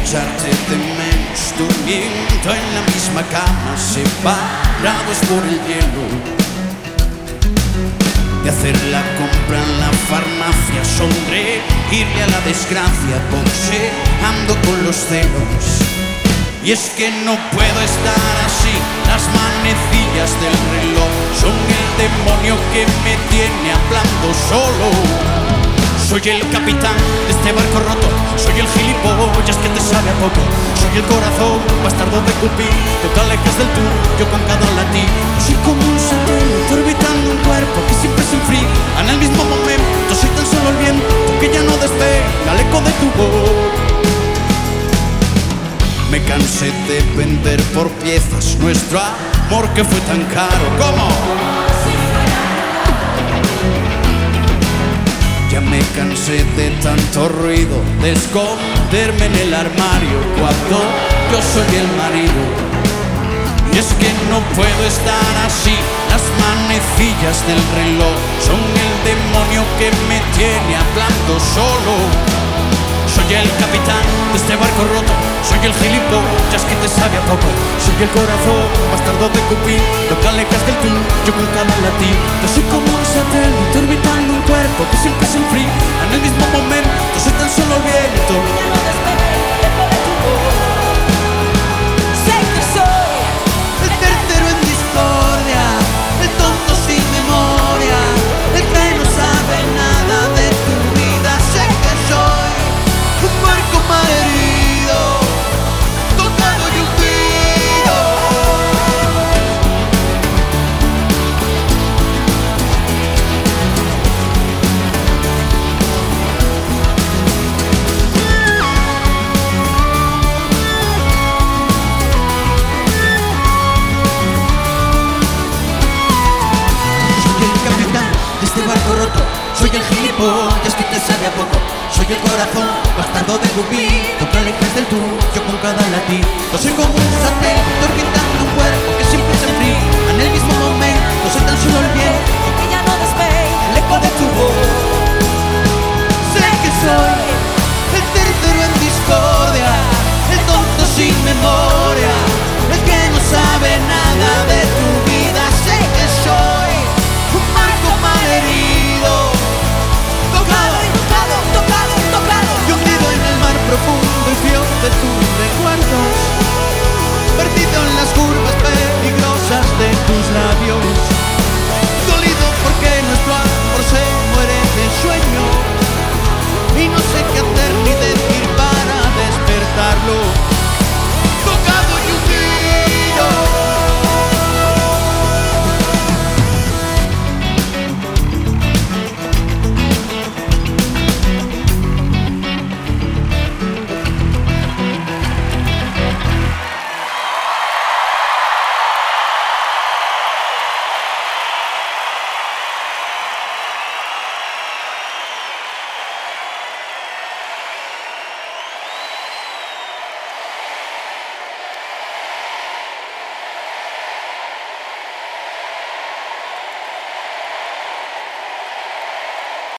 echarte de menos, durmiendo en la misma cama, separados por el hielo. De hacer la compra en la farmacia, sonreírle a la desgracia, boxeando con los celos. Y es que no puedo estar así, las manecillas del reloj son el demonio que me tiene hablando solo. Soy el capitán de este barco roto, soy el gilipollas que te sabe a poco. Soy el corazón bastardo de Cupido, te alejas del tuyo con cada latir. Soy como un satélite orbitando un cuerpo que siempre se enfría en el mismo momento. Soy tan solo el viento que ya no despega el eco de tu voz. Me cansé de vender por piezas nuestro amor que fue tan caro como... Ya me cansé de tanto ruido, de esconderme en el armario cuando yo soy el marido. Y es que no puedo estar así, las manecillas del reloj son el demonio que me tiene hablando solo. Soy el capitán de este barco roto, soy el gilipollas que te sabe a poco. Soy el corazón bastardo de Cupido, que alejas del tuyo con cada latir. Yo soy como un satélite orbitando un cuerpo que siempre se enfría en el mismo momento. Soy tan solo el viento. Sé que soy El tercero en discordia, el tonto sin memoria, el que no sabe nada de tu vida. Sé que soy un barco malherido, tocado y hundido. Soy el capitán de este barco roto, soy el gilipollas que te sabe a poco. Soy el corazón bastardo de Cupido, que alejas del tuyo con cada latir. Yo soy como un satélite